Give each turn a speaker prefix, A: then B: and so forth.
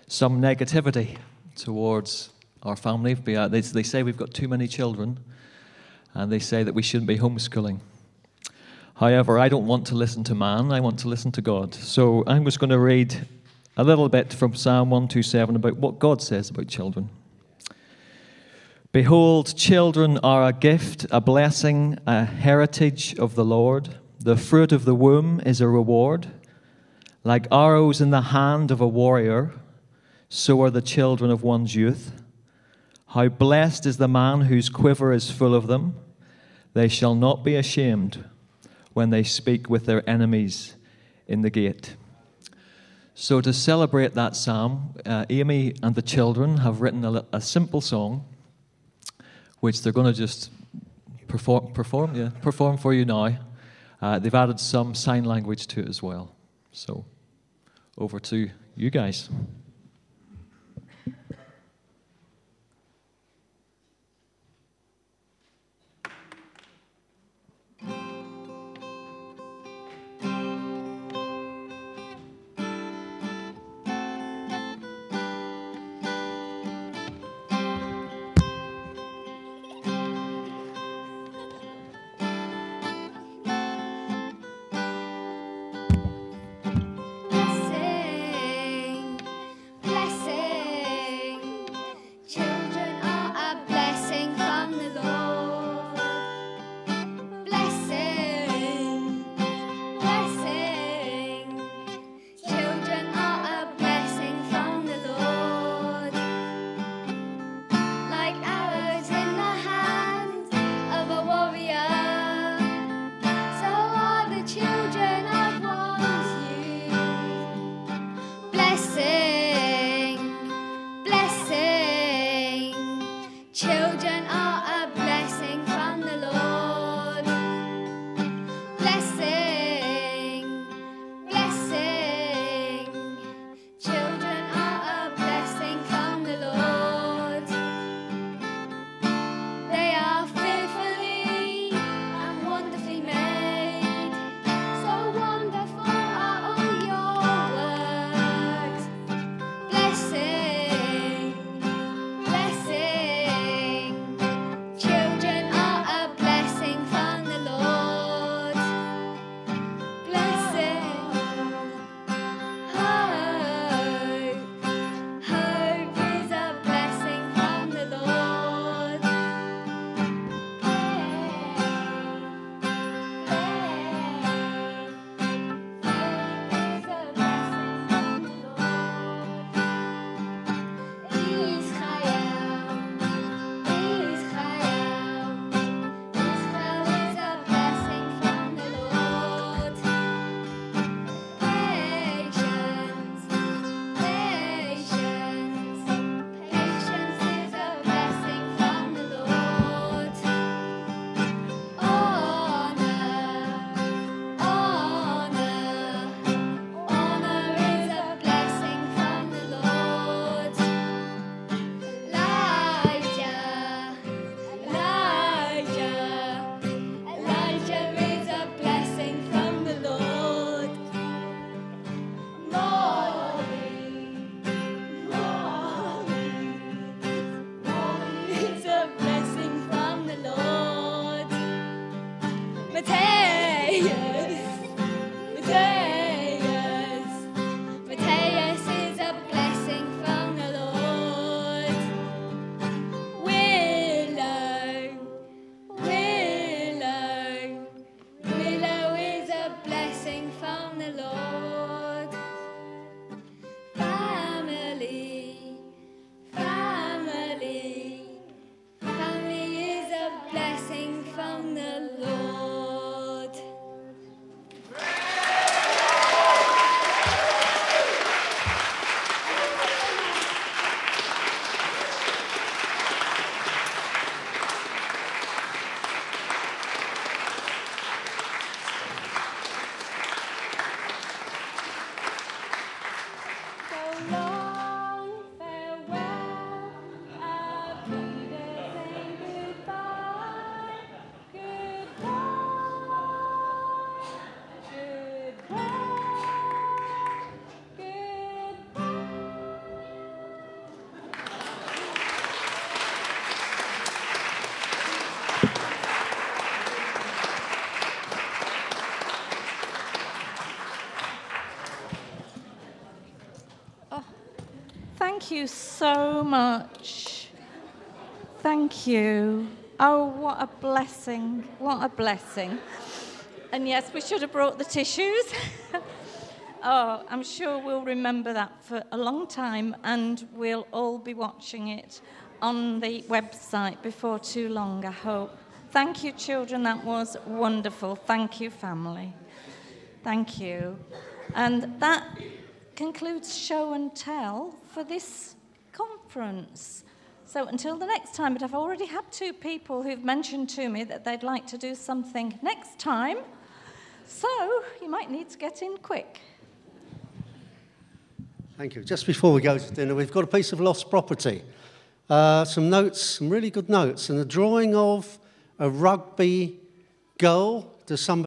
A: some negativity towards our family. They say we've got too many children, and they say that we shouldn't be homeschooling. However, I don't want to listen to man, I want to listen to God. So I'm just going to read a little bit from Psalm 127 about what God says about children. Behold, children are a gift, a blessing, a heritage of the Lord. The fruit of the womb is a reward. Like arrows in the hand of a warrior, so are the children of one's youth. How blessed is the man whose quiver is full of them. They shall not be ashamed when they speak with their enemies in the gate. So to celebrate that psalm, Amy and the children have written a simple song, which they're going to just perform for you now. They've added some sign language to it as well. So over to you guys.
B: Sing thank you so much. Thank you. Oh, what a blessing. What a blessing. And yes, we should have brought the tissues. Oh, I'm sure we'll remember that for a long time, and we'll all be watching it on the website before too long, I hope. Thank you, children. That was wonderful. Thank you, family. Thank you. And that concludes show and tell for this conference. So until the next time, but I've already had 2 people who've mentioned to me that they'd like to do something next time. So you might need to get in quick.
C: Thank you. Just before we go to dinner, we've got a piece of lost property. Some notes, some really good notes, and a drawing of a rugby goal. Does somebody